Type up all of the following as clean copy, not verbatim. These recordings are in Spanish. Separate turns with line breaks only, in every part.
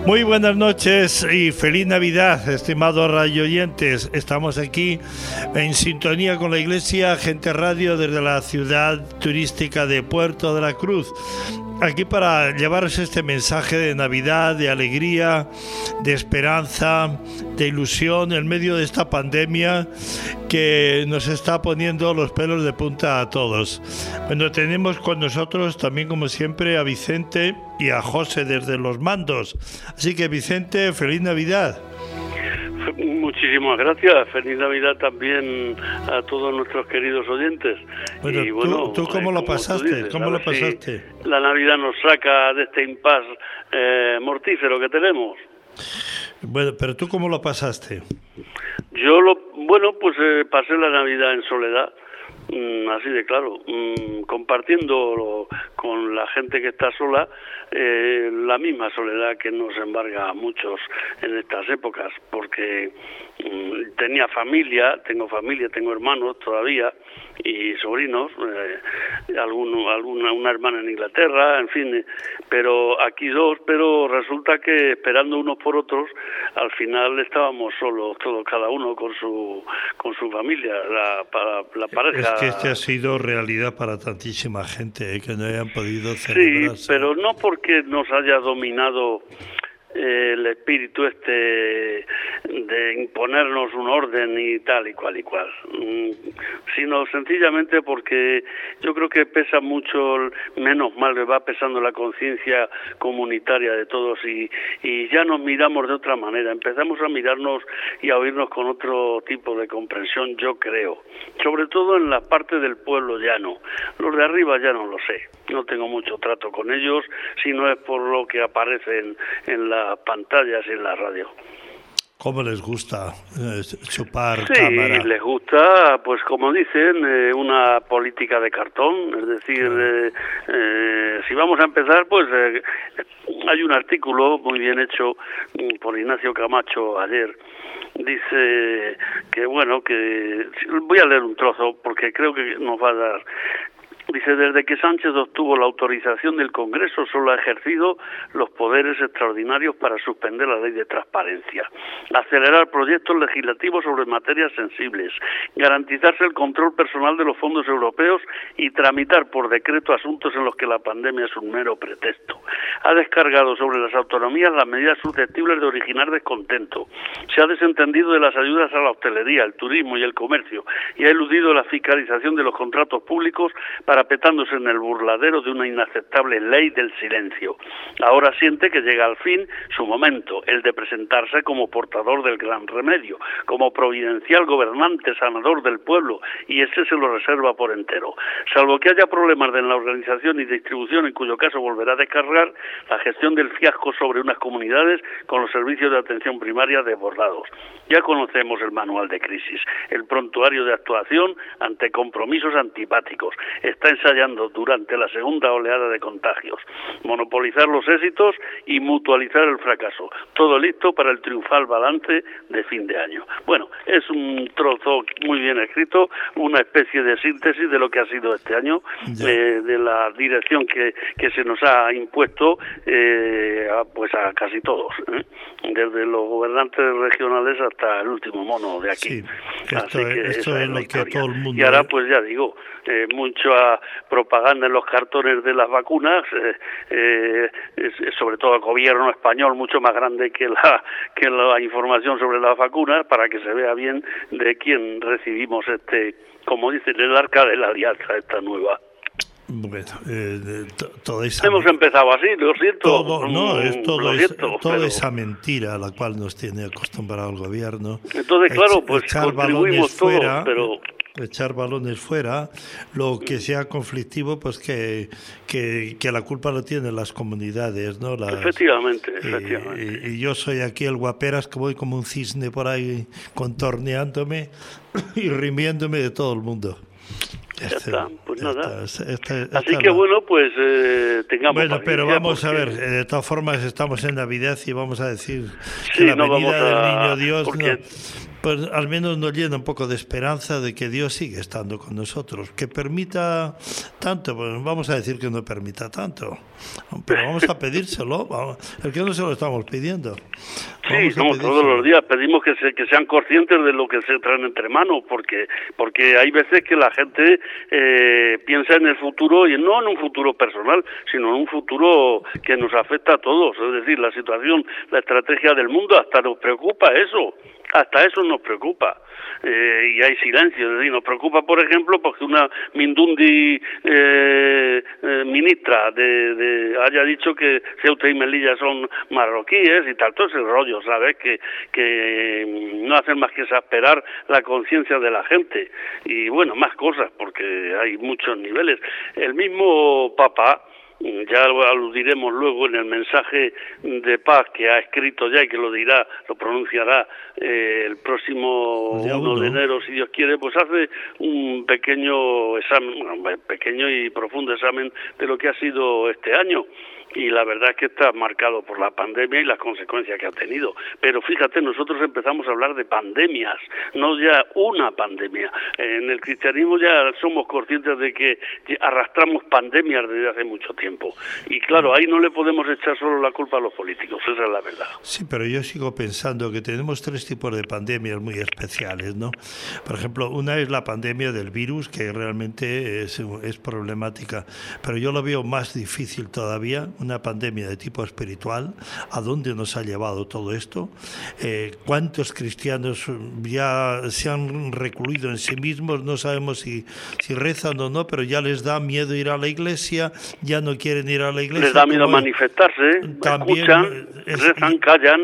Muy buenas noches y feliz Navidad, estimados radioyentes. Estamos aquí en sintonía con la Iglesia Gente Radio desde la ciudad turística de Puerto de la Cruz. Aquí para llevaros este mensaje de Navidad, de alegría, de esperanza, de ilusión en medio de esta pandemia que nos está poniendo los pelos de punta a todos. Bueno, tenemos con nosotros también, como siempre, a Vicente y a José desde los mandos. Así que, Vicente, feliz Navidad.
Muchísimas gracias. Feliz Navidad también a todos nuestros queridos oyentes.
Bueno,
y bueno,
¿tú cómo lo pasaste? ¿Cómo lo pasaste?
Si la Navidad nos saca de este impasse mortífero que tenemos.
Bueno, pero ¿tú cómo lo pasaste?
Yo pasé la Navidad en soledad. Así de claro, compartiendo con la gente que está sola la misma soledad que nos embarga a muchos en estas épocas, porque tengo familia, tengo hermanos todavía y sobrinos, una hermana en Inglaterra, en fin, pero aquí dos, pero resulta que esperando unos por otros, al final estábamos solos, todos, cada uno con su familia, la pareja.
Es que este ha sido realidad para tantísima gente, que no hayan podido celebrarse.
Sí, pero no porque nos haya dominado el espíritu de imponernos un orden y tal y cual, sino sencillamente porque yo creo que pesa mucho, menos mal que va pesando la conciencia comunitaria de todos y ya nos miramos de otra manera, empezamos a mirarnos y a oírnos con otro tipo de comprensión, yo creo, sobre todo en la parte del pueblo llano. Los de arriba ya no lo sé, no tengo mucho trato con ellos, si no es por lo que aparece en las pantallas y en la radio.
¿Cómo les gusta chupar
sí,
cámara?
Sí, les gusta, pues como dicen, una política de cartón, es decir, si vamos a empezar, pues hay un artículo muy bien hecho por Ignacio Camacho ayer. Dice que voy a leer un trozo porque creo que nos va a dar. Dice, desde que Sánchez obtuvo la autorización del Congreso, solo ha ejercido los poderes extraordinarios para suspender la ley de transparencia, acelerar proyectos legislativos sobre materias sensibles, garantizarse el control personal de los fondos europeos y tramitar por decreto asuntos en los que la pandemia es un mero pretexto. Ha descargado sobre las autonomías las medidas susceptibles de originar descontento. Se ha desentendido de las ayudas a la hostelería, el turismo y el comercio y ha eludido la fiscalización de los contratos públicos parapetándose en el burladero de una inaceptable ley del silencio. Ahora siente que llega al fin su momento, el de presentarse como portador del gran remedio, como providencial gobernante sanador del pueblo, y ese se lo reserva por entero. Salvo que haya problemas en la organización y distribución, en cuyo caso volverá a descargar la gestión del fiasco sobre unas comunidades con los servicios de atención primaria desbordados. Ya conocemos el manual de crisis, el prontuario de actuación ante compromisos antipáticos. Está ensayando durante la segunda oleada de contagios, monopolizar los éxitos y mutualizar el fracaso. Todo listo para el triunfal balance de fin de año. Bueno, es un trozo muy bien escrito, una especie de síntesis de lo que ha sido este año, de la dirección que se nos ha impuesto a casi todos, desde los gobernantes regionales hasta el último mono de aquí.
Sí, esto es lo que todo el mundo...
Y ahora, pues ya digo, mucha propaganda en los cartones de las vacunas, sobre todo el gobierno español, mucho más grande que la información sobre las vacunas, para que se vea bien de quién recibimos como dicen, el arca de la alianza, esta nueva.
Bueno,
hemos empezado así, lo siento.
Toda esa mentira a la cual nos tiene acostumbrado el gobierno.
Entonces, claro, pues contribuimos todos, pero...
echar balones fuera, lo que sea conflictivo, pues que la culpa lo tienen las comunidades, ¿no?
Efectivamente.
Y yo soy aquí el guaperas, que voy como un cisne por ahí contorneándome y rimiéndome de todo el mundo.
Ya está, pues nada. Así que bueno, pues tengamos
Bueno, pero vamos a ver, de todas formas estamos en Navidad y vamos a decir que la venida del Niño Dios... pues al menos nos llena un poco de esperanza de que Dios sigue estando con nosotros. Que permita tanto, pues vamos a decir que no permita tanto, pero vamos a pedírselo. El que no se lo estamos pidiendo.
Sí, todos los días pedimos que sean conscientes de lo que se traen entre manos, porque hay veces que la gente piensa en el futuro, y no en un futuro personal, sino en un futuro que nos afecta a todos. Es decir, la situación, la estrategia del mundo, hasta nos preocupa eso. Hasta eso nos preocupa, y hay silencio. Es decir, nos preocupa, por ejemplo, porque una Mindundi ministra haya dicho que Ceuta y Melilla son marroquíes y tal, todo ese rollo, ¿sabes? Que no hacen más que exasperar la conciencia de la gente. Y bueno, más cosas, porque hay muchos niveles. El mismo Papa, ya lo aludiremos luego en el mensaje de paz que ha escrito ya y que lo pronunciará el próximo 1 de enero, si Dios quiere, pues hace un pequeño y profundo examen de lo que ha sido este año. Y la verdad es que está marcado por la pandemia y las consecuencias que ha tenido. Pero fíjate, nosotros empezamos a hablar de pandemias, no ya una pandemia. En el cristianismo ya somos conscientes de que arrastramos pandemias desde hace mucho tiempo. Y claro, ahí no le podemos echar solo la culpa a los políticos, esa es la verdad.
Sí, pero yo sigo pensando que tenemos 3 tipos de pandemias muy especiales, ¿no? Por ejemplo, una es la pandemia del virus, que realmente es problemática, pero yo lo veo más difícil todavía, una pandemia de tipo espiritual. ¿A dónde nos ha llevado todo esto? ¿Cuántos cristianos ya se han recluido en sí mismos? No sabemos si rezan o no, pero ya les da miedo ir a la iglesia, ya no quieren ir a la iglesia.
Les da miedo manifestarse, también, escuchan, rezan, callan.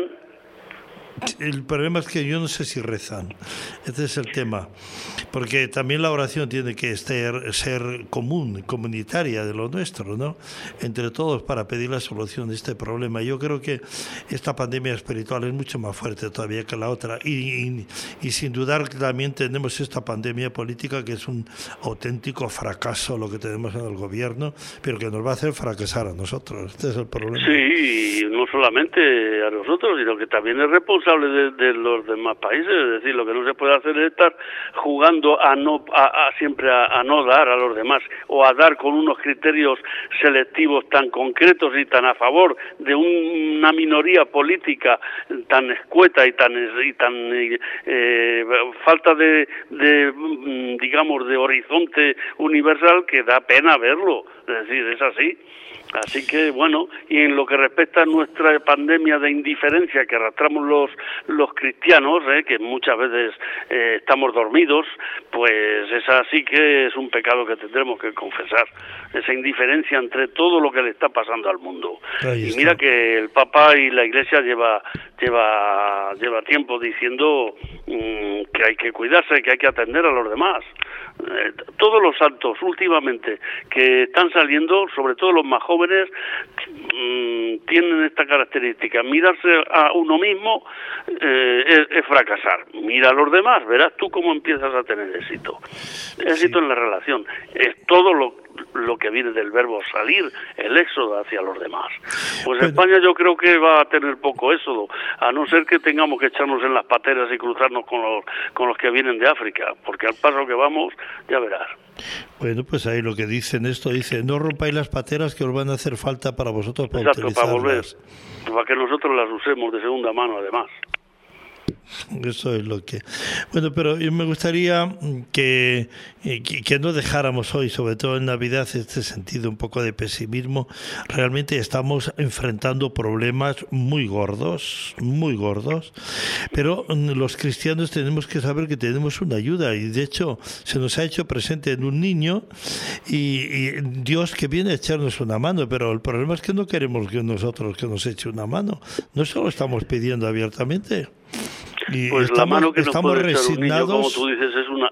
El problema es que yo no sé si rezan. Ese es el tema. Porque también la oración tiene que ser comunitaria de lo nuestro, ¿no? Entre todos para pedir la solución de este problema. Yo creo que esta pandemia espiritual es mucho más fuerte todavía que la otra. Y sin dudar que también tenemos esta pandemia política, que es un auténtico fracaso lo que tenemos en el gobierno, pero que nos va a hacer fracasar a nosotros. Este es el problema.
Sí, y no solamente a nosotros, sino que también es responsable de los demás países. Es decir, lo que no se puede hacer es estar jugando siempre a no dar a los demás, o a dar con unos criterios selectivos tan concretos y tan a favor de una minoría política tan escueta y tan falta de digamos de horizonte universal, que da pena verlo. Es decir, es así. Así que bueno, y en lo que respecta a nuestra pandemia de indiferencia que arrastramos los cristianos, que muchas veces estamos dormidos, pues esa sí que es un pecado que tendremos que confesar, esa indiferencia entre todo lo que le está pasando al mundo. Y mira que el Papa y la Iglesia lleva tiempo diciendo que hay que cuidarse, que hay que atender a los demás. Todos los santos últimamente que están saliendo, sobre todo los más jóvenes, tienen esta característica: mirarse a uno mismo es fracasar. Mira a los demás, verás tú cómo empiezas a tener éxito. Éxito en la relación. Es todo lo que viene del verbo salir, el éxodo hacia los demás. Pues España yo creo que va a tener poco éxodo, a no ser que tengamos que echarnos en las pateras y cruzarnos con los que vienen de África, porque al paso que vamos, ya verás.
Bueno, pues ahí lo que dice, no rompáis las pateras que os van a hacer falta para vosotros para utilizarlas.
Para volver, para que nosotros las usemos de segunda mano además.
Eso es lo que... Bueno, pero me gustaría que no dejáramos hoy, sobre todo en Navidad, este sentido un poco de pesimismo. Realmente estamos enfrentando problemas muy gordos, pero los cristianos tenemos que saber que tenemos una ayuda, y de hecho se nos ha hecho presente en un niño y Dios que viene a echarnos una mano, pero el problema es que no queremos que nosotros que nos eche una mano. No solo estamos pidiendo abiertamente. Y
pues la mano que nos puede
resignados.
Echar un niño, como tú dices,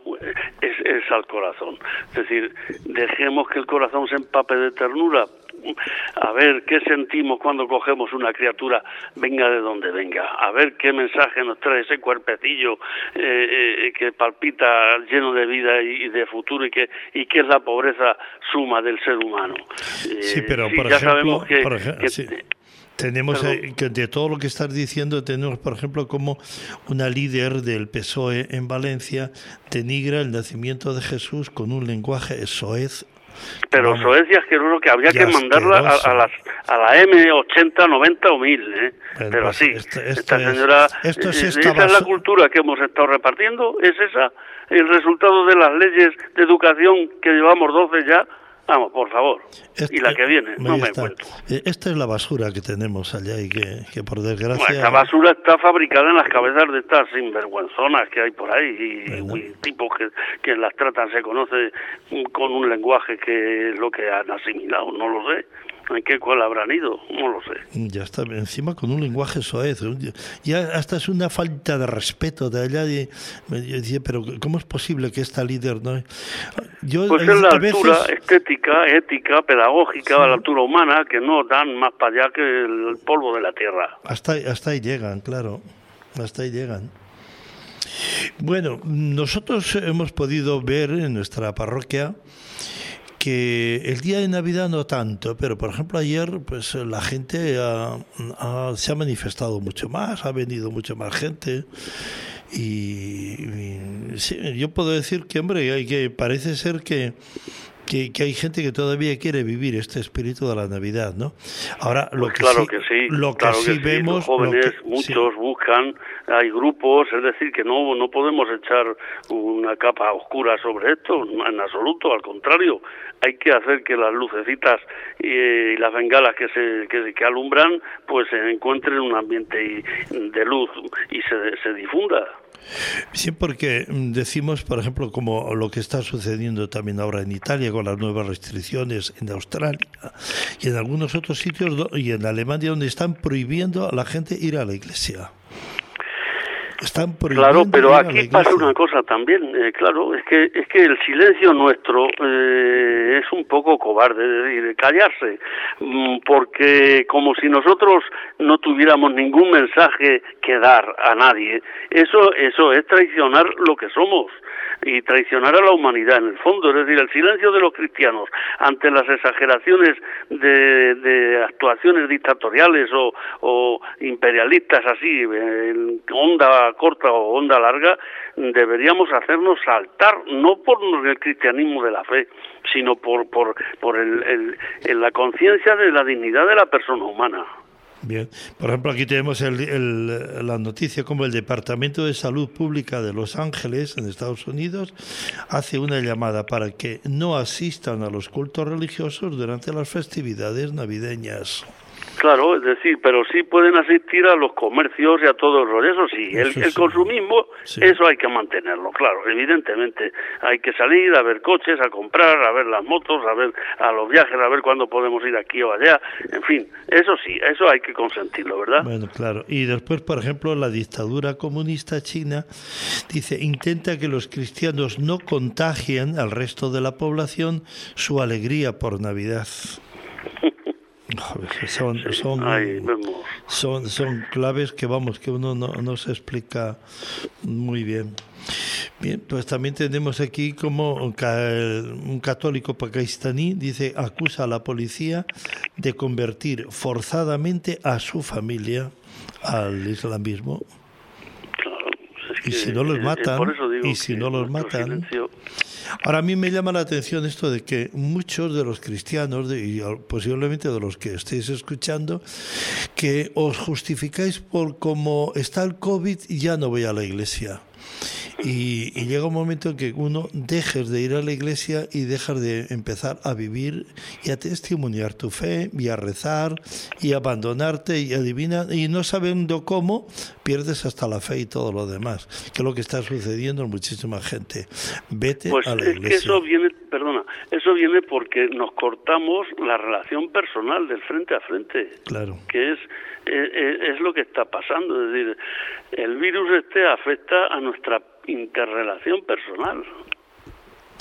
es al corazón. Es decir, dejemos que el corazón se empape de ternura. A ver qué sentimos cuando cogemos una criatura, venga de donde venga. A ver qué mensaje nos trae ese cuerpecillo que palpita lleno de vida y de futuro, y que es la pobreza suma del ser humano.
Sí, pero
por ejemplo,
sabemos que sí. Tenemos, que de todo lo que estás diciendo, tenemos, por ejemplo, como una líder del PSOE en Valencia denigra el nacimiento de Jesús con un lenguaje soez.
Pero soez y asqueroso, que habría que mandarla a la M80, 90 o 1000, ¿eh?
Bueno,
pero
pues
así, esta señora,
esa
es la cultura que hemos estado repartiendo, es esa el resultado de las leyes de educación que llevamos 12 ya. Vamos, por favor. Y la que viene, no me cuento.
Esta es la basura que tenemos allá y que por desgracia...
Bueno, esta basura está fabricada en las cabezas de estas sinvergüenzonas que hay por ahí y tipos que las tratan, se conoce con un lenguaje que es lo que han asimilado, no lo sé. ¿En qué cuál habrán ido? No lo sé.
Ya está, encima con un lenguaje soez. Ya hasta es una falta de respeto de allá. Yo decía, pero ¿cómo es posible que esta líder no?
Pues es la altura estética, ética, pedagógica, la altura humana, que no dan más para allá que el polvo de la tierra.
Hasta ahí llegan, claro. Hasta ahí llegan. Bueno, nosotros hemos podido ver en nuestra parroquia que el día de Navidad no tanto, pero por ejemplo ayer pues la gente se ha manifestado mucho más, ha venido mucho más gente y sí, yo puedo decir que, hombre, parece ser que hay gente que todavía quiere vivir este espíritu de la Navidad, ¿no? Ahora, lo que sí vemos...
Los jóvenes, muchos buscan, hay grupos, es decir, que no podemos echar una capa oscura sobre esto, en absoluto, al contrario, hay que hacer que las lucecitas y las bengalas que alumbran, pues se encuentren un ambiente de luz y se difunda.
Sí, porque decimos, por ejemplo, como lo que está sucediendo también ahora en Italia con las nuevas restricciones, en Australia y en algunos otros sitios, y en Alemania, donde están prohibiendo a la gente ir a la iglesia.
Claro, pero aquí pasa una cosa también, claro, es que el silencio nuestro es un poco cobarde, es decir, callarse, porque como si nosotros no tuviéramos ningún mensaje que dar a nadie, eso es traicionar lo que somos y traicionar a la humanidad en el fondo, es decir, el silencio de los cristianos ante las exageraciones de actuaciones dictatoriales o imperialistas así, en onda corta o onda larga, deberíamos hacernos saltar, no por el cristianismo de la fe, sino por la conciencia de la dignidad de la persona humana.
Bien, por ejemplo, aquí tenemos la noticia como el Departamento de Salud Pública de Los Ángeles, en Estados Unidos, hace una llamada para que no asistan a los cultos religiosos durante las festividades navideñas.
Claro, es decir, pero sí pueden asistir a los comercios y a todo el rollo, eso sí, el consumismo, sí. Eso hay que mantenerlo, claro, evidentemente, hay que salir a ver coches, a comprar, a ver las motos, a los viajes, a ver cuándo podemos ir aquí o allá, en fin, eso sí, eso hay que consentirlo, ¿verdad?
Bueno, claro, y después, por ejemplo, la dictadura comunista china dice, intenta que los cristianos no contagien al resto de la población su alegría por Navidad. Son claves que uno no se explica muy bien. Bien, pues también tenemos aquí como un católico pakistaní dice, acusa a la policía de convertir forzadamente a su familia al islamismo.
Claro,
y si no los matan, Ahora, a mí me llama la atención esto de que muchos de los cristianos, y posiblemente de los que estéis escuchando, que os justificáis por cómo está el COVID y ya no voy a la iglesia. Y llega un momento en que uno dejes de ir a la iglesia y dejas de empezar a vivir y a testimoniar tu fe y a rezar y a abandonarte y adivinar, y no sabiendo cómo pierdes hasta la fe y todo lo demás, que es lo que está sucediendo en muchísima gente. Vete a la iglesia.
Que eso viene porque nos cortamos la relación personal del frente a frente.
Claro.
Que es lo que está pasando, es decir, el virus afecta a nuestra interrelación personal.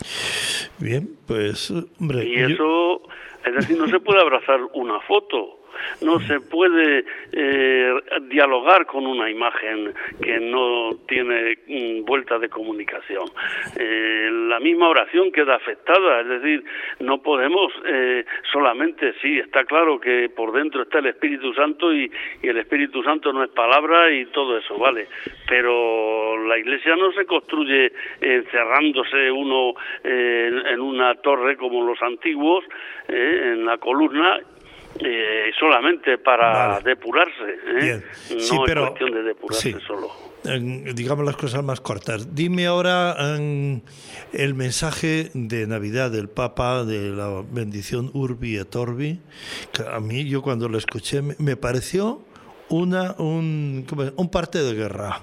Bien, pues, hombre...
Y eso, es decir, no se puede abrazar una foto, No se puede dialogar con una imagen que no tiene vuelta de comunicación. La misma oración queda afectada, es decir, no podemos solamente, sí, está claro que por dentro está el Espíritu Santo y el Espíritu Santo no es palabra y todo eso, ¿vale? Pero la Iglesia no se construye encerrándose uno en una torre como los antiguos, en la columna, solamente para depurarse,
Bien. Sí,
no
pero,
es cuestión de depurarse
sí,
solo.
Digamos las cosas más cortas. Dime ahora el mensaje de Navidad del Papa, de la bendición Urbi et Orbi, que a mí, yo cuando lo escuché, me pareció un parte de guerra.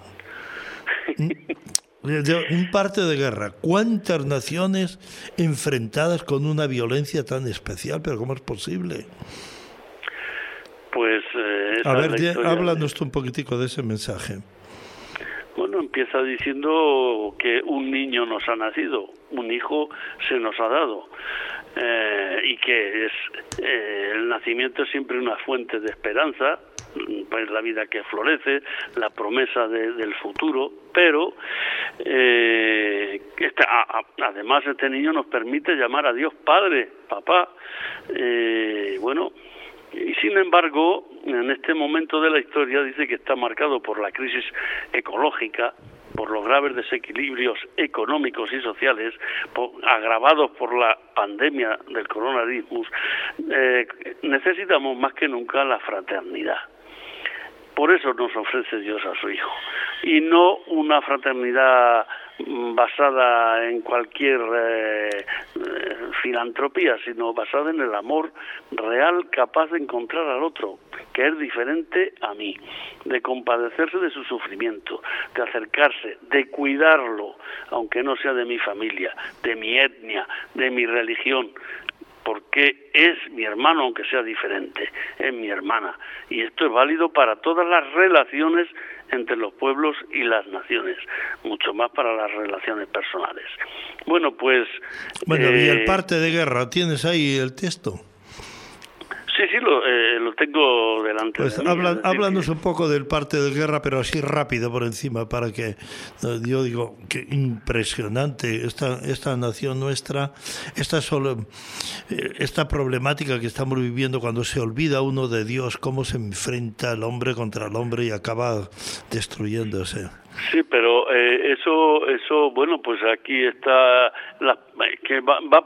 Un parte de guerra. ¿Cuántas naciones enfrentadas con una violencia tan especial? ¿Pero cómo es posible?
Pues
a ver, háblanos tú un poquitico de ese mensaje.
Bueno, empieza diciendo que un niño nos ha nacido, un hijo se nos ha dado, y que el nacimiento es siempre una fuente de esperanza, pues la vida que florece, la promesa del futuro, pero además este niño nos permite llamar a Dios Padre, Papá, bueno. Y sin embargo, en este momento de la historia dice que está marcado por la crisis ecológica, por los graves desequilibrios económicos y sociales, agravados por la pandemia del coronavirus. Necesitamos más que nunca la fraternidad. Por eso nos ofrece Dios a su Hijo. Y no una fraternidad basada en cualquier filantropía, sino basada en el amor real, capaz de encontrar al otro, que es diferente a mí, de compadecerse de su sufrimiento, de acercarse, de cuidarlo, aunque no sea de mi familia, de mi etnia, de mi religión, porque es mi hermano, aunque sea diferente, es mi hermana. Y esto es válido para todas las relaciones entre los pueblos y las naciones, mucho más para las relaciones personales. Bueno, pues...
Bueno, y el parte de guerra, ¿tienes ahí el texto?
Sí, lo tengo delante
pues
de mí.
Háblanos un poco del parte de guerra, pero así rápido por encima, para que yo digo que impresionante esta nación nuestra, esta problemática que estamos viviendo cuando se olvida uno de Dios, cómo se enfrenta el hombre contra el hombre y acaba destruyéndose.
Sí, pero eso, bueno, pues aquí está que va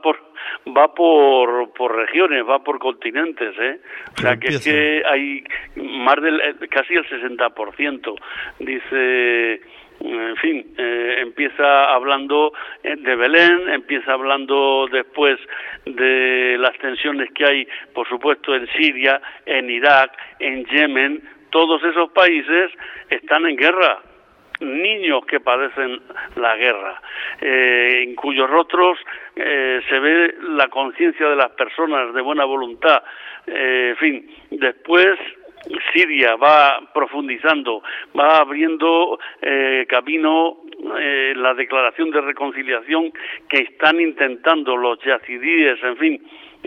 por regiones, va por continentes, O sea, que es que hay más casi el 60%. Dice, en fin, empieza hablando de Belén, empieza hablando después de las tensiones que hay, por supuesto, en Siria, en Irak, en Yemen. Todos esos países están en guerra. Niños que padecen la guerra, en cuyos rostros se ve la conciencia de las personas de buena voluntad. En fin, después Siria va profundizando, va abriendo camino la declaración de reconciliación que están intentando los yazidíes, en fin.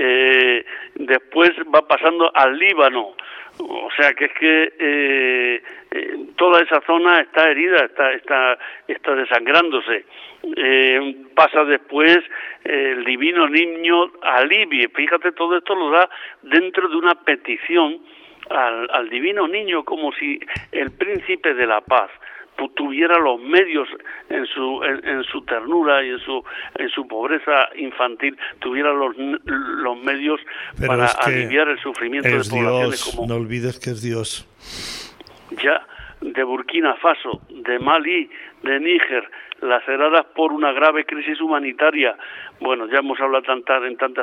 Después va pasando al Líbano. O sea que es que toda esa zona está herida, está desangrándose. Pasa después el divino niño a Libia. Fíjate, todo esto lo da dentro de una petición al divino niño, como si el príncipe de la paz tuviera los medios en su ternura y en su pobreza infantil, tuviera los medios para aliviar el sufrimiento de poblaciones
Dios,
como...
No olvides que es Dios.
Ya, de Burkina Faso, de Malí, de Níger, laceradas por una grave crisis humanitaria. Bueno, ya hemos hablado en tantas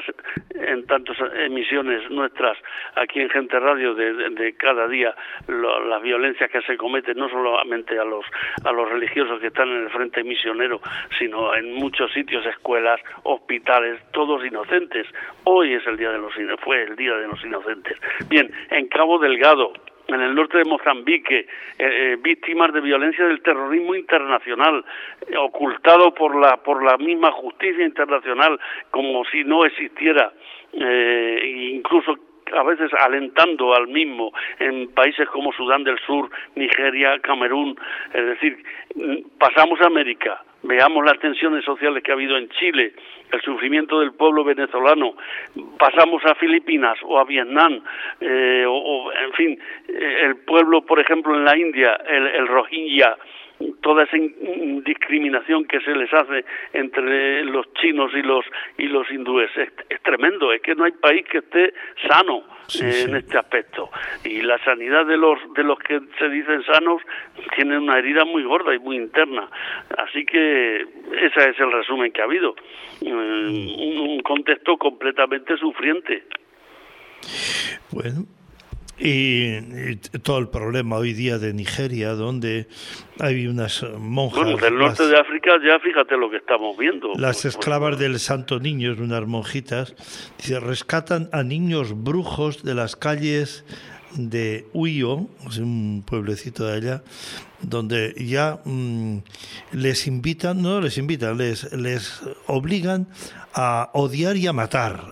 emisiones nuestras aquí en Gente Radio de cada día las violencias que se cometen, no solamente a los religiosos que están en el frente misionero, sino en muchos sitios, escuelas, hospitales, todos inocentes. Hoy fue el día de los inocentes. Bien, en Cabo Delgado, en el norte de Mozambique, víctimas de violencia del terrorismo internacional, ocultado por la misma justicia internacional como si no existiera, incluso a veces alentando al mismo en países como Sudán del Sur, Nigeria, Camerún. Es decir, pasamos a América, veamos las tensiones sociales que ha habido en Chile, el sufrimiento del pueblo venezolano, pasamos a Filipinas o a Vietnam, en fin, el pueblo, por ejemplo, en la India, el Rohingya, toda esa discriminación que se les hace entre los chinos y los hindúes es tremendo. Es que no hay país que esté sano en este aspecto, y la sanidad de los que se dicen sanos tienen una herida muy gorda y muy interna. Así que ese es el resumen que ha habido, un contexto completamente sufriente.
Bueno, y todo el problema hoy día de Nigeria, donde hay unas monjas...
Bueno, del norte de África ya fíjate lo que estamos viendo.
Las esclavas del Santo Niño, unas monjitas, dice, rescatan a niños brujos de las calles de Uyo, es un pueblecito de allá, donde ya les obligan a odiar y a matar,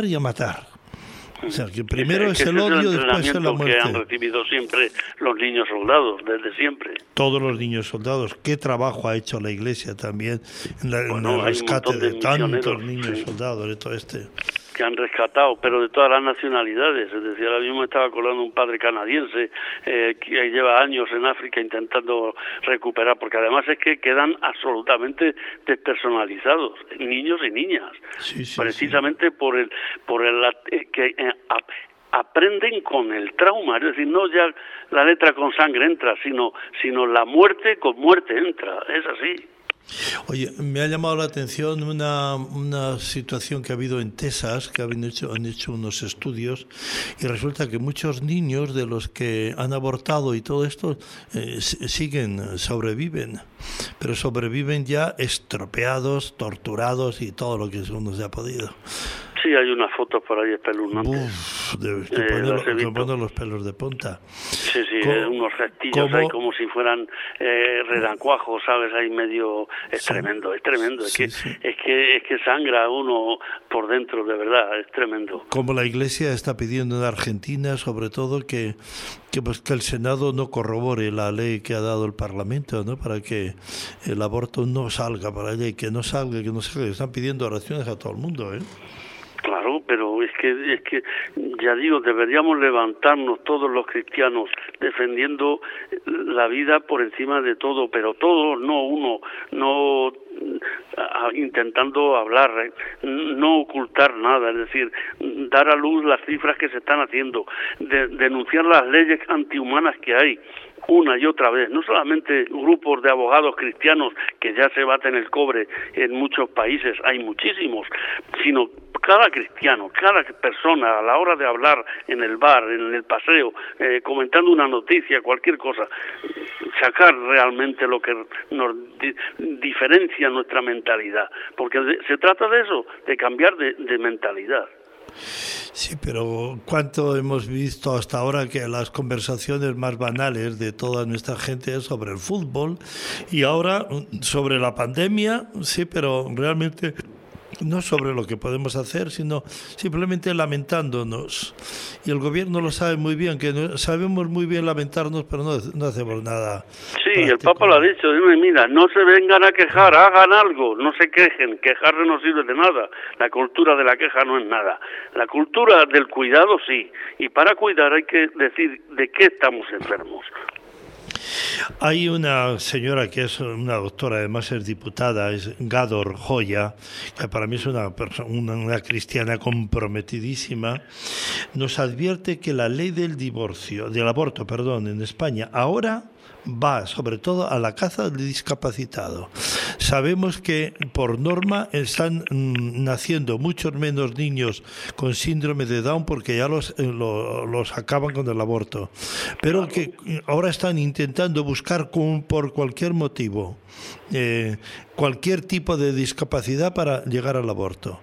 O sea, que primero es el odio, después es la muerte.
Que han recibido siempre los niños soldados, desde siempre.
Todos los niños soldados. ¿Qué trabajo ha hecho la Iglesia también en el rescate de tantos niños soldados, de todo
que han rescatado, pero de todas las nacionalidades. Es decir, ahora mismo estaba colando un padre canadiense que lleva años en África intentando recuperar, porque además es que quedan absolutamente despersonalizados, niños y niñas, precisamente por el que aprenden con el trauma, es decir, no ya la letra con sangre entra, sino la muerte con muerte entra, es así.
Oye, me ha llamado la atención una situación que ha habido en Texas, que han hecho unos estudios, y resulta que muchos niños de los que han abortado y todo esto sobreviven, pero sobreviven ya estropeados, torturados y todo lo que uno se ha podido.
Sí, hay unas fotos por ahí espeluznantes.
Te ponen los pelos de punta.
Sí, unos restillos ahí como si fueran redancuajos, ¿sabes? Ahí medio... Es tremendo. Es que sangra uno por dentro, de verdad, es tremendo.
Como la Iglesia está pidiendo en Argentina, sobre todo, que el Senado no corrobore la ley que ha dado el Parlamento, ¿no? Para que el aborto no salga para allá, y que no salga. Están pidiendo oraciones a todo el mundo, ¿eh?
Claro, pero es que ya digo, deberíamos levantarnos todos los cristianos defendiendo la vida por encima de todo, pero todos, no uno, no intentando hablar, no ocultar nada, es decir, dar a luz las cifras que se están haciendo, denunciar las leyes antihumanas que hay una y otra vez, no solamente grupos de abogados cristianos que ya se baten el cobre en muchos países, hay muchísimos, sino cada cristiano, cada persona a la hora de hablar en el bar, en el paseo, comentando una noticia, cualquier cosa, sacar realmente lo que nos diferencia nuestra mentalidad, porque se trata de eso, de cambiar de mentalidad.
Sí, pero ¿cuánto hemos visto hasta ahora que las conversaciones más banales de toda nuestra gente es sobre el fútbol y ahora sobre la pandemia? Sí, pero realmente no sobre lo que podemos hacer, sino simplemente lamentándonos. Y el gobierno lo sabe muy bien, que sabemos muy bien lamentarnos, pero no hacemos nada.
Sí, el Papa lo ha dicho, mira, no se vengan a quejar, hagan algo, no se quejen, quejarse no sirve de nada, la cultura de la queja no es nada, la cultura del cuidado sí, y para cuidar hay que decir de qué estamos enfermos.
Hay una señora que es una doctora, además es diputada, es Gador Joya, que para mí es una cristiana comprometidísima. Nos advierte que la ley del aborto, en España ahora va sobre todo a la caza del discapacitado. Sabemos que por norma están naciendo muchos menos niños con síndrome de Down porque ya los acaban con el aborto, pero que ahora están intentando buscar por cualquier motivo cualquier tipo de discapacidad para llegar al aborto.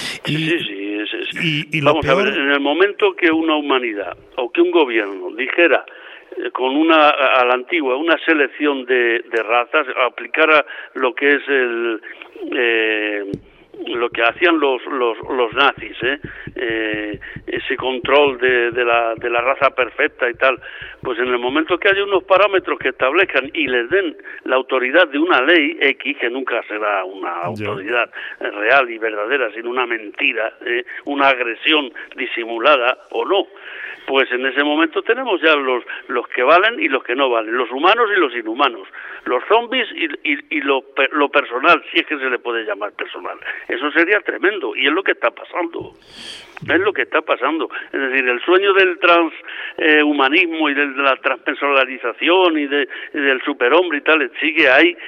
Y lo
Vamos
peor...
a ver, en el momento que una humanidad o que un gobierno dijera con a la antigua, una selección de razas, aplicara lo que es hacían los nazis, ese control de la raza perfecta y tal, pues en el momento que haya unos parámetros que establezcan y les den la autoridad de una ley X, que nunca será una autoridad real y verdadera, sino una mentira, una agresión disimulada o no, pues en ese momento tenemos ya los que valen y los que no valen, los humanos y los inhumanos, los zombies y lo personal, si es que se le puede llamar personal. Eso sería tremendo, y es lo que está pasando. Es lo que está pasando. Es decir, el sueño del transhumanismo y de la transpersonalización y del superhombre y tal, sigue ahí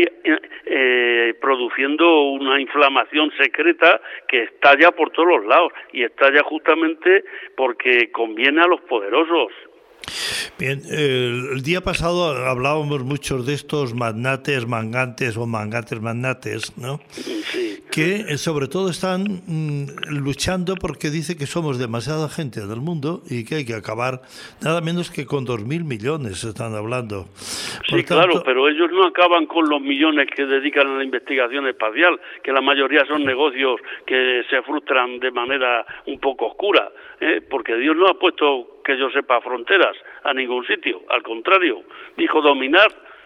produciendo una inflamación secreta que estalla por todos los lados, y estalla justamente porque conviene a los poderosos.
Bien, el día pasado hablábamos muchos de estos magnates mangantes o mangantes magnates, ¿no?
Sí.
Que sobre todo están luchando porque dice que somos demasiada gente en el mundo y que hay que acabar nada menos que con 2.000 millones, están hablando.
Sí, claro, pero ellos no acaban con los millones que dedican a la investigación espacial, que la mayoría son negocios que se frustran de manera un poco oscura, porque Dios no ha puesto, que yo sepa, fronteras a ningún sitio. Al contrario, dijo dominar,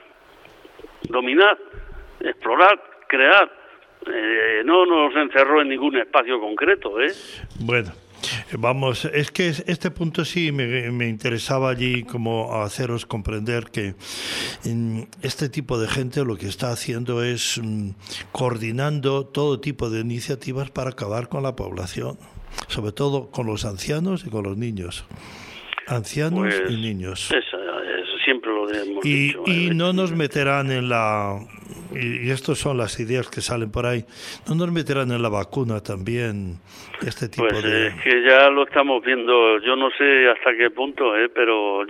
explorar, crear. No nos encerró en ningún espacio concreto,
Bueno, vamos, es que este punto sí me interesaba allí como haceros comprender que este tipo de gente lo que está haciendo es coordinando todo tipo de iniciativas para acabar con la población, sobre todo con los ancianos y con los niños. Ancianos
pues,
y niños.
Eso siempre lo hemos dicho.
Y no nos meterán en la... Y estas son las ideas que salen por ahí. No nos meterán en la vacuna también este tipo
pues
de...
es que ya lo estamos viendo. Yo no sé hasta qué punto, pero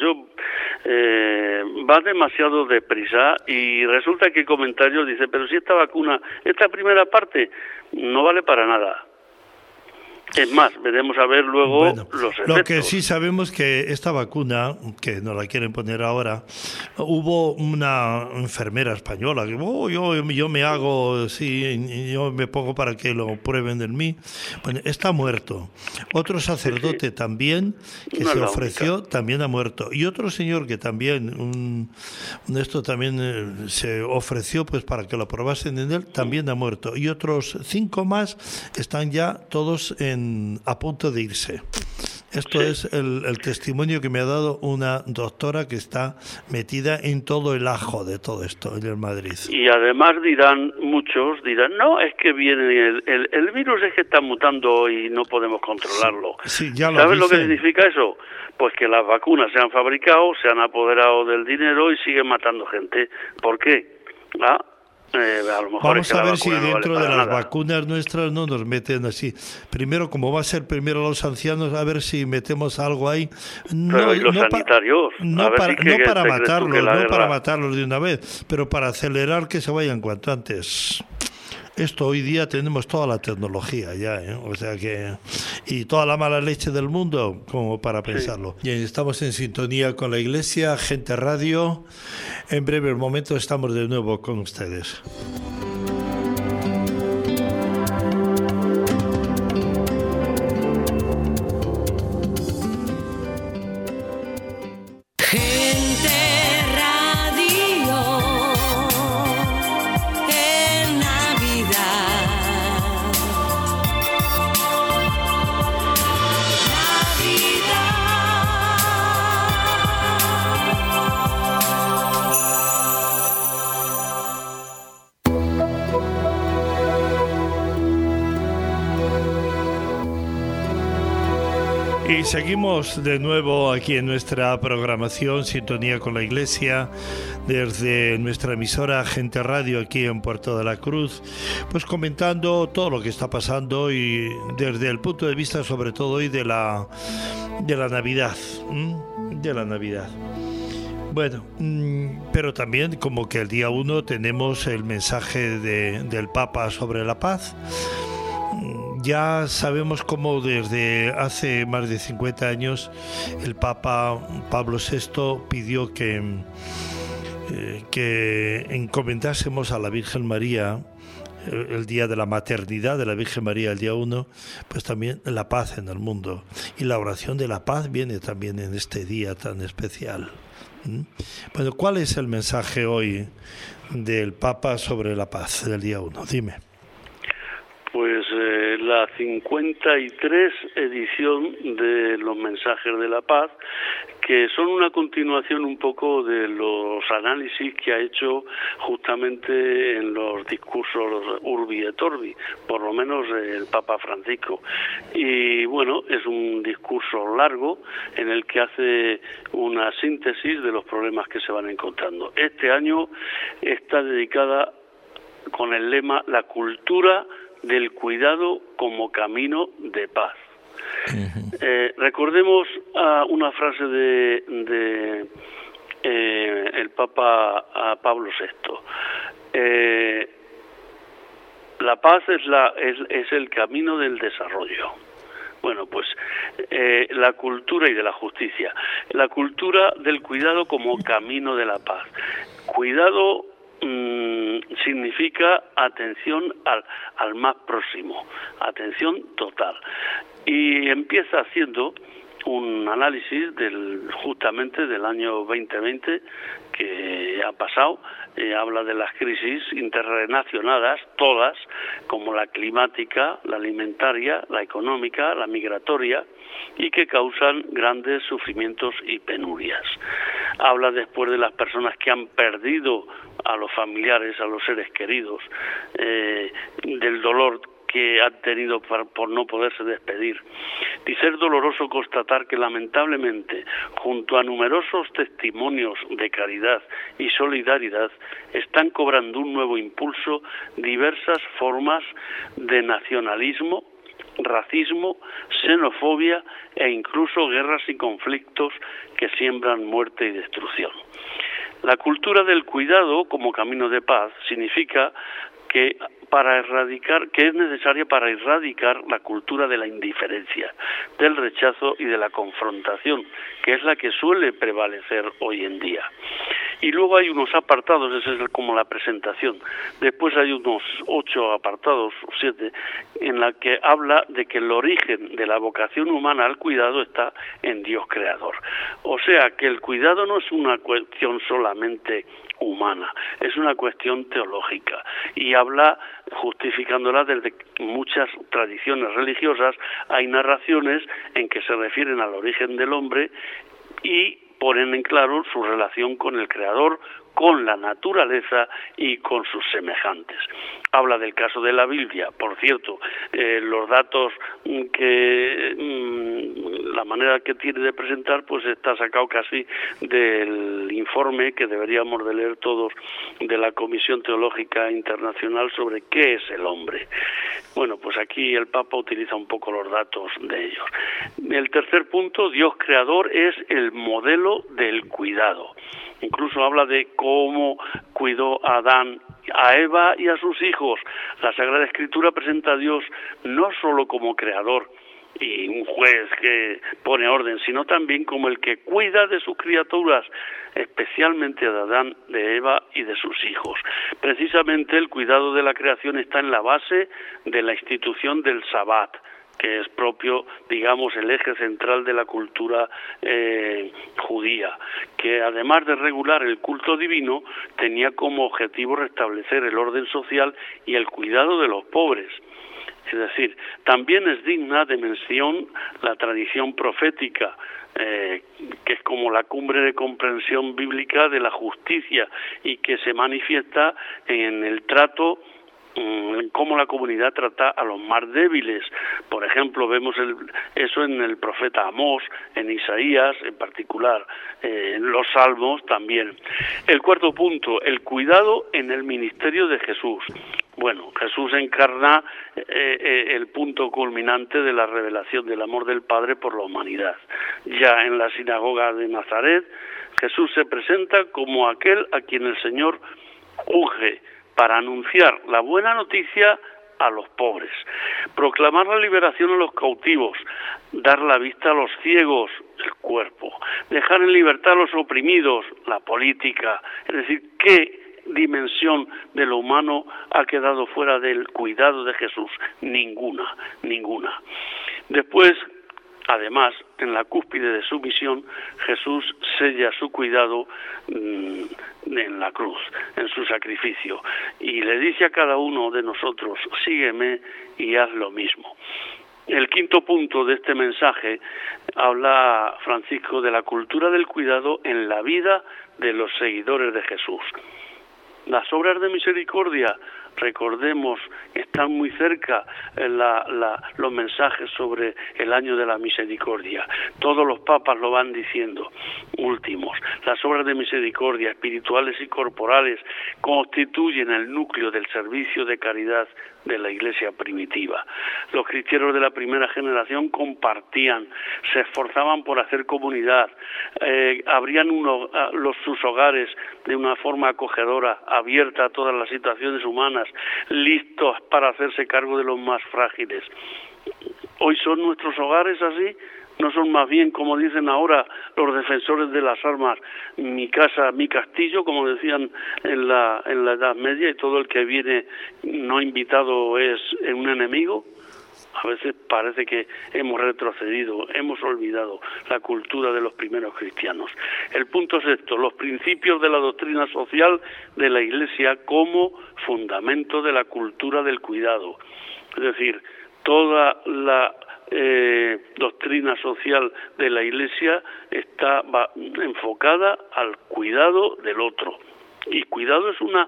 va demasiado deprisa, y resulta que comentarios dicen, pero si esta vacuna, esta primera parte no vale para nada. Es más, veremos a ver luego los efectos.
Lo que sí sabemos que esta vacuna, que nos la quieren poner ahora, hubo una enfermera española que yo me hago, sí, yo me pongo para que lo prueben en mí. Bueno, está muerto. Otro sacerdote también, que no se ofreció, también ha muerto. Y otro señor que también, se ofreció pues para que lo probasen en él, también ha muerto. Y otros 5 más están ya todos a punto de irse. Esto es el testimonio que me ha dado una doctora que está metida en todo el ajo de todo esto en el Madrid.
Y además muchos dirán, no, es que viene el virus, es que está mutando y no podemos controlarlo.
Sí, ya lo
¿Sabes lo que significa eso? Pues que las vacunas se han fabricado, se han apoderado del dinero y siguen matando gente. ¿Por qué? A lo mejor
vamos a ver si dentro
no vale
de las
nada.
vacunas nuestras no nos meten así. Primero, como va a ser primero los ancianos, a ver si metemos algo ahí.
Pero ¿y los sanitarios?
No para matarlos de una vez, pero para acelerar que se vayan cuanto antes. Esto hoy día tenemos toda la tecnología ya, o sea que, y toda la mala leche del mundo como para pensarlo. Bien, estamos en sintonía con la Iglesia, Gente Radio. En breve momento estamos de nuevo con ustedes. Y seguimos de nuevo aquí en nuestra programación Sintonía con la Iglesia, desde nuestra emisora Gente Radio aquí en Puerto de la Cruz, pues comentando todo lo que está pasando y desde el punto de vista sobre todo hoy de la Navidad, de la Navidad. Bueno, pero también como que el día 1 tenemos el mensaje del Papa sobre la paz. Ya sabemos cómo desde hace más de 50 años el Papa Pablo VI pidió que encomendásemos a la Virgen María el día de la maternidad de la Virgen María, el día 1, pues también la paz en el mundo. Y la oración de la paz viene también en este día tan especial. Bueno, ¿cuál es el mensaje hoy del Papa sobre la paz del día 1? Dime.
Pues la 53 edición de los mensajes de la paz, que son una continuación un poco de los análisis que ha hecho justamente en los discursos Urbi et Orbi, por lo menos el Papa Francisco. Y bueno, es un discurso largo en el que hace una síntesis de los problemas que se van encontrando. Este año está dedicada con el lema La cultura del cuidado como camino de paz. Recordemos una frase de el Papa Pablo VI. La paz es el camino del desarrollo. Bueno, pues la cultura y de la justicia. La cultura del cuidado como camino de la paz. Cuidado significa atención al más próximo, atención total. Y empieza haciendo un análisis justamente del año 2020 que ha pasado. Habla de las crisis interrelacionadas, todas, como la climática, la alimentaria, la económica, la migratoria, y que causan grandes sufrimientos y penurias. Habla después de las personas que han perdido a los familiares, a los seres queridos, del dolor que han tenido por no poderse despedir. Dice: es doloroso constatar que lamentablemente, junto a numerosos testimonios de caridad y solidaridad, están cobrando un nuevo impulso diversas formas de nacionalismo, racismo, xenofobia e incluso guerras y conflictos que siembran muerte y destrucción. La cultura del cuidado como camino de paz significa que es necesaria para erradicar la cultura de la indiferencia, del rechazo y de la confrontación, que es la que suele prevalecer hoy en día. Y luego hay unos apartados, esa es como la presentación. Después hay unos 8 apartados, 7, en la que habla de que el origen de la vocación humana al cuidado está en Dios creador. O sea, que el cuidado no es una cuestión solamente humana, es una cuestión teológica, y habla, justificándola desde muchas tradiciones religiosas. Hay narraciones en que se refieren al origen del hombre y ponen en claro su relación con el Creador, con la naturaleza y con sus semejantes. Habla del caso de la Biblia. Por cierto, los datos la manera que tiene de presentar, pues está sacado casi del informe que deberíamos de leer todos de la Comisión Teológica Internacional sobre qué es el hombre. Bueno, pues aquí el Papa utiliza un poco los datos de ellos. El tercer punto, Dios creador, es el modelo del cuidado. Incluso habla de cómo cuidó a Adán, a Eva y a sus hijos. La Sagrada Escritura presenta a Dios no solo como creador y un juez que pone orden, sino también como el que cuida de sus criaturas, especialmente de Adán, de Eva y de sus hijos. Precisamente el cuidado de la creación está en la base de la institución del Sabbat, que es propio, digamos, el eje central de la cultura judía, que además de regular el culto divino, tenía como objetivo restablecer el orden social y el cuidado de los pobres. Es decir, también es digna de mención la tradición profética, que es como la cumbre de comprensión bíblica de la justicia y que se manifiesta en el trato, cómo la comunidad trata a los más débiles. Por ejemplo, vemos eso en el profeta Amós, en Isaías en particular, en los Salmos también. El cuarto punto, el cuidado en el ministerio de Jesús. Bueno, Jesús encarna el punto culminante de la revelación del amor del Padre por la humanidad. Ya en la sinagoga de Nazaret, Jesús se presenta como aquel a quien el Señor unge para anunciar la buena noticia a los pobres, proclamar la liberación a los cautivos, dar la vista a los ciegos, el cuerpo, dejar en libertad a los oprimidos, la política. Es decir, que dimensión de lo humano ha quedado fuera del cuidado de Jesús? Ninguna. Después, además, en la cúspide de su misión, Jesús sella su cuidado en la cruz, en su sacrificio, y le dice a cada uno de nosotros: sígueme y haz lo mismo. El quinto punto de este mensaje habla Francisco de la cultura del cuidado en la vida de los seguidores de Jesús. Las obras de misericordia, recordemos, están muy cerca los mensajes sobre el año de la misericordia. Todos los papas lo van diciendo, últimos. Las obras de misericordia, espirituales y corporales, constituyen el núcleo del servicio de caridad de la Iglesia primitiva. Los cristianos de la primera generación compartían, se esforzaban por hacer comunidad, abrían sus hogares de una forma acogedora, abierta a todas las situaciones humanas, listos para hacerse cargo de los más frágiles. ¿Hoy son nuestros hogares así? ¿No son más bien, como dicen ahora los defensores de las armas, mi casa, mi castillo, como decían en la Edad Media, y todo el que viene no invitado es un enemigo? A veces parece que hemos retrocedido, hemos olvidado la cultura de los primeros cristianos. El punto sexto: los principios de la doctrina social de la Iglesia como fundamento de la cultura del cuidado. Es decir, toda la doctrina social de la Iglesia está enfocada al cuidado del otro. Y cuidado es una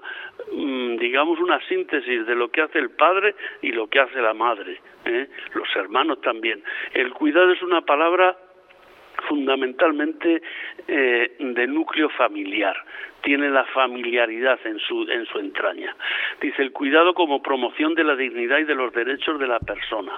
síntesis de lo que hace el padre y lo que hace la madre, los hermanos también. El cuidado es una palabra fundamentalmente de núcleo familiar, tiene la familiaridad en su entraña. Dice: el cuidado como promoción de la dignidad y de los derechos de la persona.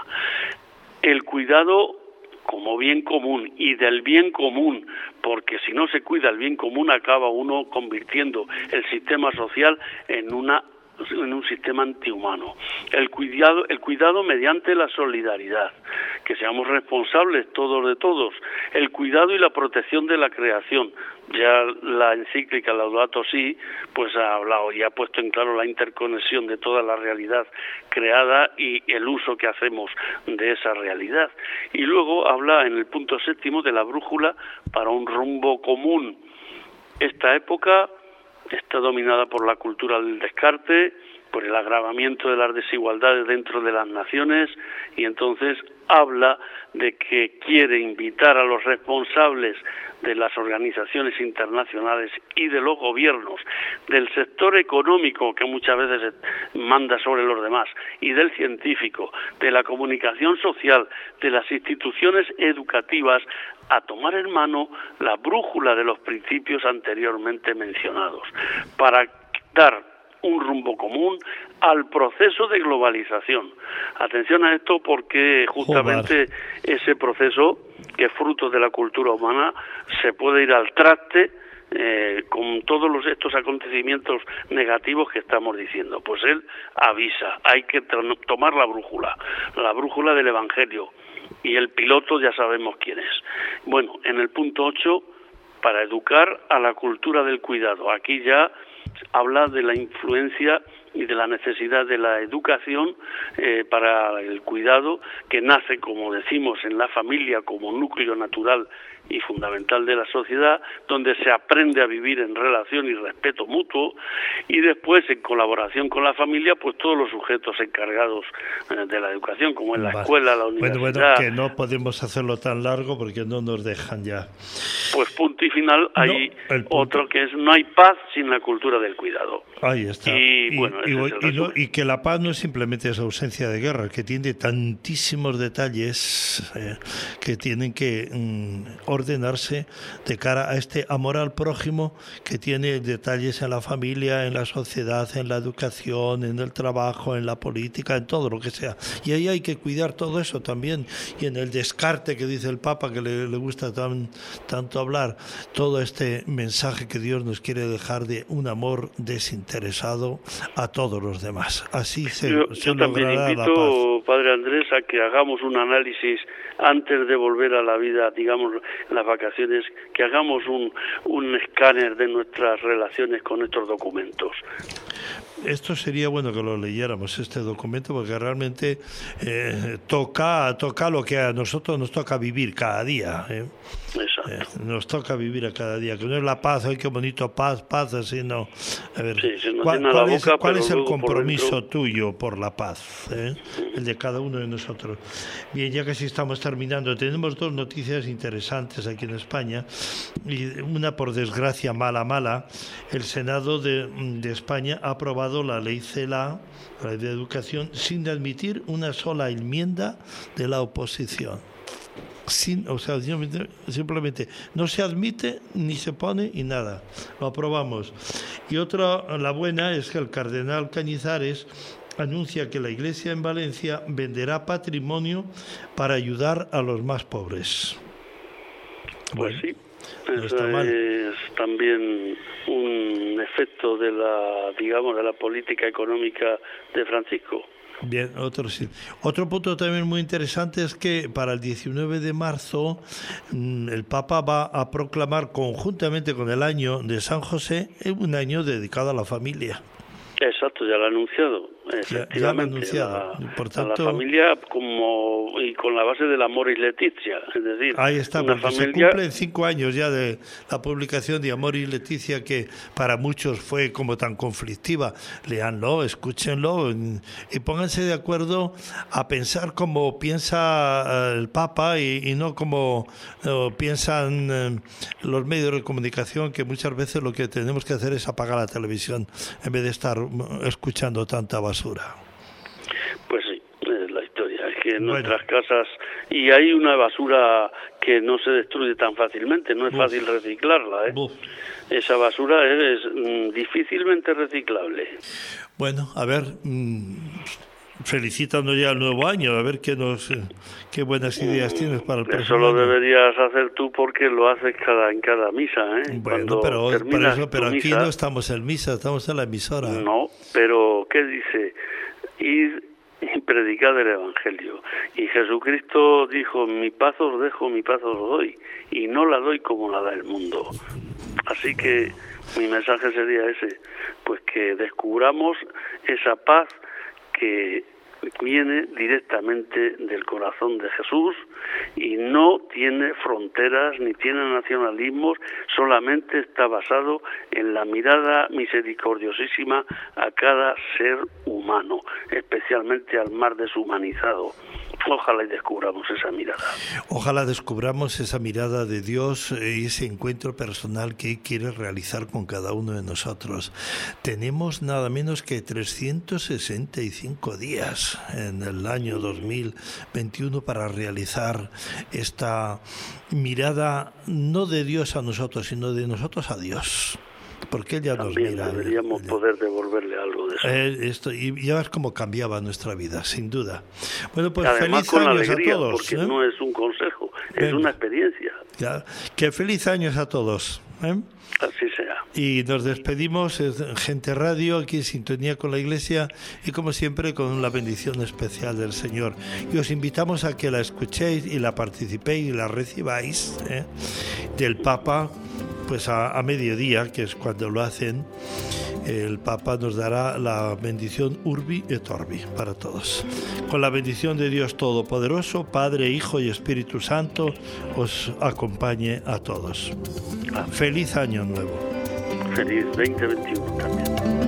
El cuidado como bien común y del bien común, porque si no se cuida el bien común acaba uno convirtiendo el sistema social en un sistema antihumano. El cuidado mediante la solidaridad, que seamos responsables todos de todos. El cuidado y la protección de la creación. Ya la encíclica Laudato Si pues ha hablado y ha puesto en claro la interconexión de toda la realidad creada y el uso que hacemos de esa realidad. Y luego habla en el punto séptimo de la brújula para un rumbo común. Esta época está dominada por la cultura del descarte, por el agravamiento de las desigualdades dentro de las naciones, y entonces habla de que quiere invitar a los responsables de las organizaciones internacionales y de los gobiernos, del sector económico que muchas veces manda sobre los demás, y del científico, de la comunicación social, de las instituciones educativas, a tomar en mano la brújula de los principios anteriormente mencionados, para dar un rumbo común al proceso de globalización. Atención a esto, porque justamente ese proceso, que es fruto de la cultura humana, se puede ir al traste con todos estos acontecimientos negativos que estamos diciendo. Pues él avisa, hay que tomar la brújula del Evangelio, y el piloto ya sabemos quién es. Bueno, en el punto 8, para educar a la cultura del cuidado. Aquí ya habla de la influencia y de la necesidad de la educación para el cuidado, que nace, como decimos, en la familia como núcleo natural y fundamental de la sociedad, donde se aprende a vivir en relación y respeto mutuo, y después, en colaboración con la familia, pues todos los sujetos encargados de la educación, como en la escuela, la universidad.
Bueno, que no podemos hacerlo tan largo porque no nos dejan ya.
Pues punto y final, hay otro que es: no hay paz sin la cultura del cuidado.
Ahí está. Y que la paz no es simplemente esa ausencia de guerra, que tiene tantísimos detalles que tienen que ordenarse de cara a este amor al prójimo, que tiene detalles en la familia, en la sociedad, en la educación, en el trabajo, en la política, en todo lo que sea. Y ahí hay que cuidar todo eso también. Y en el descarte que dice el Papa, que le gusta tanto hablar, todo este mensaje que Dios nos quiere dejar de un amor desinteresado a todos los demás. Así yo
también invito, Padre Andrés, a que hagamos un análisis antes de volver a la vida, digamos, las vacaciones, que hagamos un escáner de nuestras relaciones con estos documentos.
Esto sería bueno que lo leyéramos, este documento, porque realmente toca lo que a nosotros nos toca vivir cada día.
Exacto.
Nos toca vivir a cada día, que no es la paz, ¡ay, qué bonito, paz, así no! A ver,
Sí, se nos
¿cuál
llena la boca,
¿cuál
pero
es el
luego por
compromiso
dentro...
tuyo por la paz? El de cada uno de nosotros. Bien, ya casi estamos terminando. Tenemos dos noticias interesantes aquí en España, y una, por desgracia, mala. El Senado de España ha aprobado la ley CELA, la ley de educación, sin admitir una sola enmienda de la oposición. Simplemente no se admite ni se pone y nada, lo aprobamos. Y otra, la buena, es que el cardenal Cañizares anuncia que la Iglesia en Valencia venderá patrimonio para ayudar a los más pobres.
Pues sí,
no está
eso
mal.
es también un efecto de la política económica de Francisco.
Bien, otro punto también muy interesante es que para el 19 de marzo el Papa va a proclamar, conjuntamente con el año de San José, un año dedicado a la familia.
Exacto, ya lo ha anunciado, efectivamente.
Ya lo ha anunciado. Por tanto,
a la familia y con la base del Amoris Laetitia, es decir,
ahí está,
una
porque
familia...
se cumplen 5 años ya de la publicación de Amoris Laetitia, que para muchos fue como tan conflictiva. Léanlo, escúchenlo y pónganse de acuerdo a pensar como piensa el Papa y no como piensan los medios de comunicación, que muchas veces lo que tenemos que hacer es apagar la televisión en vez de estar escuchando tanta basura.
Pues sí, es la historia, es que en nuestras casas, y hay una basura que no se destruye tan fácilmente, no es fácil reciclarla, Esa basura es difícilmente reciclable.
Bueno, a ver, felicitando ya el nuevo año, a ver qué buenas ideas tienes para el próximo
Eso lo
año.
deberías hacer tú, porque lo haces en cada misa,
Bueno, pero aquí no estamos en misa, estamos en la emisora.
No, pero ¿qué dice? Ir y predicar el Evangelio. Y Jesucristo dijo: mi paz os dejo, mi paz os doy, y no la doy como la da el mundo. Así que mi mensaje sería ese, pues que descubramos esa paz que viene directamente del corazón de Jesús y no tiene fronteras ni tiene nacionalismos, solamente está basado en la mirada misericordiosísima a cada ser humano, especialmente al más deshumanizado. Ojalá y descubramos esa mirada.
Ojalá descubramos esa mirada de Dios y ese encuentro personal que quiere realizar con cada uno de nosotros. Tenemos nada menos que 365 días en el año 2021 para realizar esta mirada no de Dios a nosotros, sino de nosotros a Dios. Porque Él ya
también
nos mira.
Deberíamos poder devolverle algo de eso.
Y ya ves cómo cambiaba nuestra vida, sin duda. Bueno, pues
además,
feliz
con
años
alegría,
a todos.
Porque no es un consejo, es una experiencia.
Ya, que feliz años a todos.
Así sea.
Y nos despedimos, Gente Radio, aquí en sintonía con la Iglesia, y como siempre con la bendición especial del Señor. Y os invitamos a que la escuchéis y la participéis y la recibáis del Papa, pues a mediodía, que es cuando lo hacen. El Papa nos dará la bendición Urbi et Orbi para todos. Con la bendición de Dios Todopoderoso, Padre, Hijo y Espíritu Santo, os acompañe a todos. Feliz año nuevo.
Feliz 2021 también.